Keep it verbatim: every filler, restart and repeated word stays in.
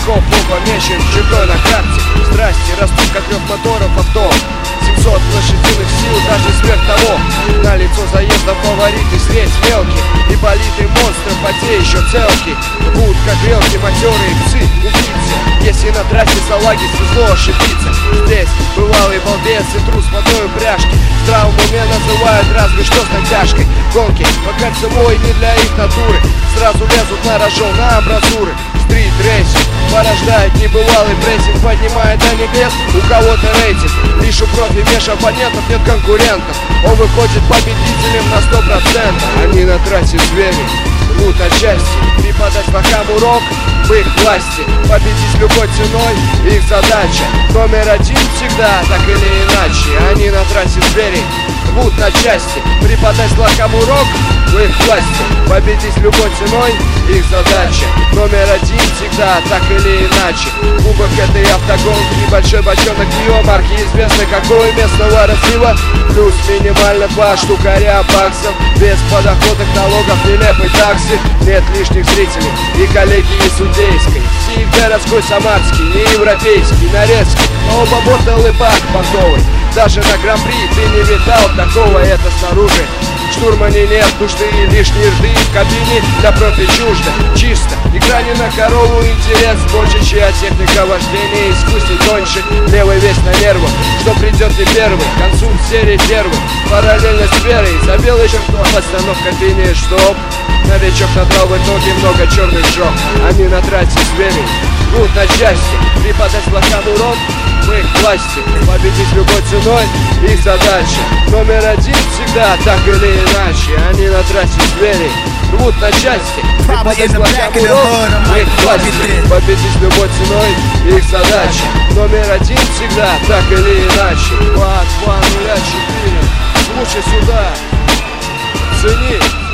игроков был помечен чужой на карте. Страсти растут, как рев моторов авто. Семьсот лошадиных сил, даже сверх того. На лицо заезда фавориты, средь мелкий. И политый монстр в поте еще целки. Будут как грелки, матерые псы, убийцы. Если на трассе салаги свезло ошибиться. Здесь бывалый балбес и трус в одной упряжке. В здравом уме называют разве что с натяжкой. Гонки по кольцевой не для их натуры. Сразу лезут на рожон, на амбразуры. Стрит-рейсинг порождает небывалый прессинг, поднимает до небес у кого-то рейтинг. Лишь у профи меж оппонентов нет конкурентов. Он выходит победителем на сто процентов. Они на трассе звери, рвут от счастья. Преподать лохам урок в их власти. Победить любой ценой их задача. Номер один всегда, так или иначе. Они на трассе звери, рвут на части. Преподать лохам урок в их власти. Победить любой ценой их задача. Номер один всегда, так или иначе. Кубок этой автогонки, небольшой бочонок пива. Марки известны какой местного разлива. Плюс минимально два штукаря баксов. Без подоходных налогов, нелепой таксы. Нет лишних зрителей и коллеги из судейской. Сив городской самарский, не европейский, нарезки. Но оба борта лыбак бортовый. Даже на гран-при ты не видал такого, это снаружи. Штурмане нет нужды, лишние рты в кабине для профи чуждо. Чисто, игра не на корову, интерес больше, чья техника вождения искусней тоньше. Левый весь на нервах, что придет не первый. К концу серии первый, параллельно с верой. Забил еще кто, остановка финиш, стоп. Новичок надрал в итоге много черных жёг. Они на трассе звери, рвут на части. Преподать лохам урон в их власти. Победить любой ценой их задача. Номер один всегда, так или иначе. Они на трассе звери, рвут на части. Преподать лохам урон в их власти. Победить любой ценой их задача. Номер один всегда, так или иначе. Два, два, нуля, четыре. Лучше сюда. Цени.